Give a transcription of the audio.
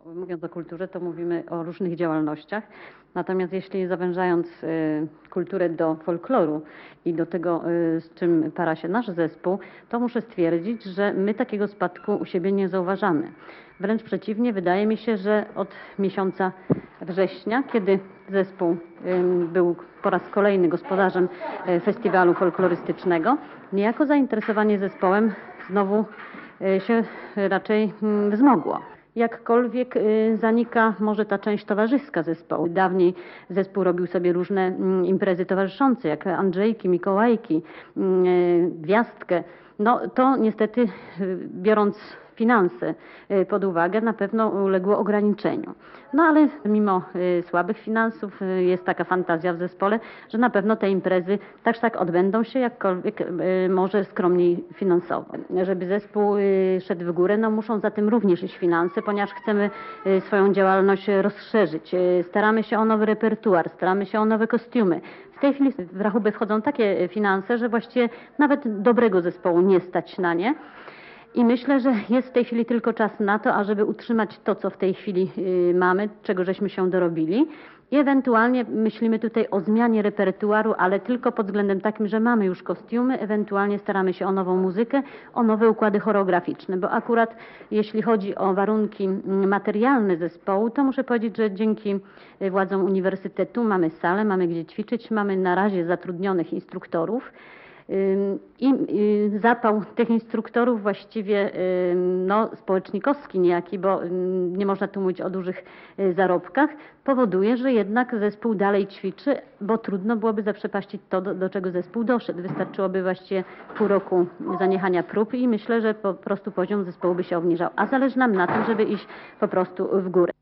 Mówiąc o kulturze, to mówimy o różnych działalnościach. Natomiast jeśli zawężając kulturę do folkloru i do tego, z czym para się nasz zespół, to muszę stwierdzić, że my takiego spadku u siebie nie zauważamy. Wręcz przeciwnie, wydaje mi się, że od miesiąca września, kiedy zespół był po raz kolejny gospodarzem festiwalu folklorystycznego, niejako zainteresowanie zespołem znowu się raczej wzmogło. Jakkolwiek zanika może ta część towarzyska zespołu. Dawniej zespół robił sobie różne imprezy towarzyszące, jak Andrzejki, Mikołajki, Gwiazdkę. No to niestety, biorąc finanse pod uwagę, na pewno uległo ograniczeniu. No ale mimo słabych finansów jest taka fantazja w zespole, że na pewno te imprezy tak odbędą się, jakkolwiek może skromniej finansowo. Żeby zespół szedł w górę, no muszą za tym również iść finanse, ponieważ chcemy swoją działalność rozszerzyć. Staramy się o nowy repertuar, staramy się o nowe kostiumy. W tej chwili w rachubę wchodzą takie finanse, że właściwie nawet dobrego zespołu nie stać na nie. I myślę, że jest w tej chwili tylko czas na to, ażeby utrzymać to, co w tej chwili mamy, czego żeśmy się dorobili. I ewentualnie myślimy tutaj o zmianie repertuaru, ale tylko pod względem takim, że mamy już kostiumy, ewentualnie staramy się o nową muzykę, o nowe układy choreograficzne, bo akurat jeśli chodzi o warunki materialne zespołu, to muszę powiedzieć, że dzięki władzom uniwersytetu mamy salę, mamy gdzie ćwiczyć, mamy na razie zatrudnionych instruktorów. I zapał tych instruktorów właściwie społecznikowski niejaki, bo nie można tu mówić o dużych zarobkach, powoduje, że jednak zespół dalej ćwiczy, bo trudno byłoby zaprzepaścić to, do czego zespół doszedł. Wystarczyłoby właściwie pół roku zaniechania prób i myślę, że po prostu poziom zespołu by się obniżał. A zależy nam na tym, żeby iść po prostu w górę.